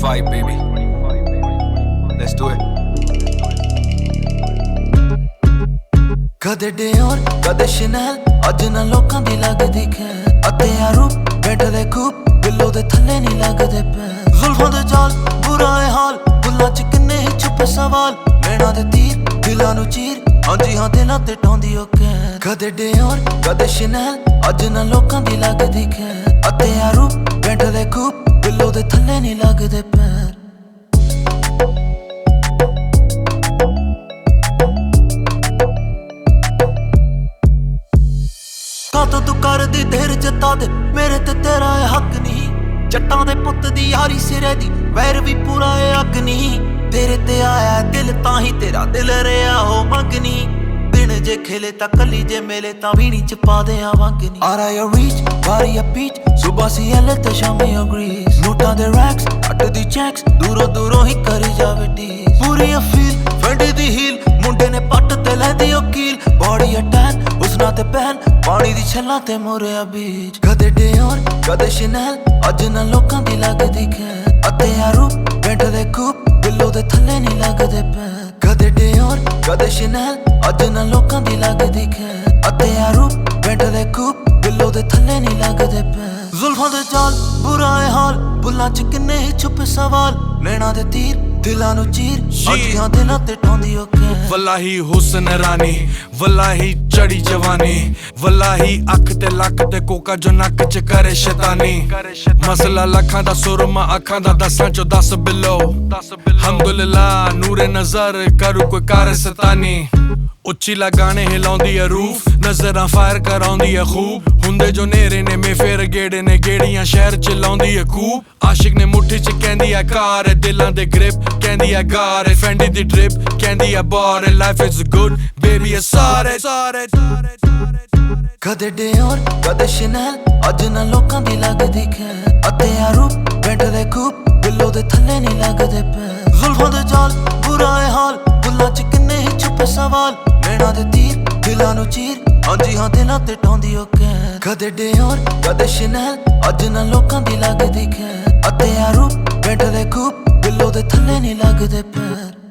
25, baby. Let's do it. कदे Dior कदे Chanel अज ना लोकां दी लगदी खैर अते यारू बैठे खूब दिलों दे थल्ले नहीं लगदे पैर जुल्फां दे जाल बुरा है हाल बुल्लां च किन्ने ही छुपे सवाल नैना दे तीर दिलां नू चीर हाँ जी हाँ दिलां ते टौंदी ओ कैर कदे डियोर कदे शनेल अज ना लोकां दी लगदी खैर अते यारू बैठे खूब दिलों दे थल्ले नहीं लगदे पैर तो तू कर दी देर जता दे मेरे ते तेरा है हक नहीं जट्टां दे पुत दी यारी सिरे दी वैर भी पूरा है हक नहीं तेरे ते आया दिल ताही तेरा दिल रहा हो मंगनी दिन जे खेले ता कली जे मेले ता वीणी च पा दे वंगनी आरा या रीच बारी या पीच सुबह सी एले ते शामी अग्रीज नोटां दे रैक्स अट दी चेक्स दूरों दूरों ही करी जावे टीज पूरी फील फंडी दी हील मुंडे ने पट ते लैंदी ओ कील बॉडी अटैक उसना ते पहन पानी दी छल्लां ते मोरिया बीच कदे डियोर कदे शनेल अज ना लोकां दी लगदी खैर अते यारू बैठे खूब दिलों दे थल्ले नहीं लगदे पैर कदे डियोर कदे शनेल अज ना लोकां दी लगदी खैर अते यारू बैठे खूब दिलों दे थल्ले नहीं लगदे पैर जुल्फां दे जाल बुरा है हाल बुल्लां च किन्ने ही छुपे सवाल नैना दे तीर दिलां नू चीर जी हाँ दिलां ते टौंदी ओ कैर वल्लाही हुस्न रानी वल्लाही चढ़ी जवानी वल्लाही अख ते लक ते कोका जो नक च करे शैतानी मसला लखां दा सुरमा अखां दा 10 चो 10 बिलो हम्दुलिल्लाह नूरे नजर करू कोई कार सतानी उच्ची लगाने हिलाउंदी है रूफ नजरां फायर कराउंदी है खूब हुंदे जो नेरे ने में फेर गेड़े ने गेड़ियां शहर च लाउंदी है खूब आशिक ने मुट्ठी च कहंदी है कार है दिलां दे ग्रिप कहंदी है गार है फैंडी दी ड्रिप कहंदी है बार है लाइफ इज गुड बेबी है सारे कदे डियोर कदे शनेल अज ना लोकां दी लगदी खैर अते यारू बैठे खूब दिलों दे थल्ले नहीं लगदे पैर जुल्फां दे जाल बुरा है हाल बुल्लां च किन्ने ही छुपे सवाल नैना दे तीर दिलां नू चीर हाँ जी हाँ दिलां ते टौंदी ओ कैर कदे डियोर कदे शनेल अज ना लोकां दी लगदी खैर अते यारू बैठे खूब दिलों दे थल्ले नहीं लगदे पैर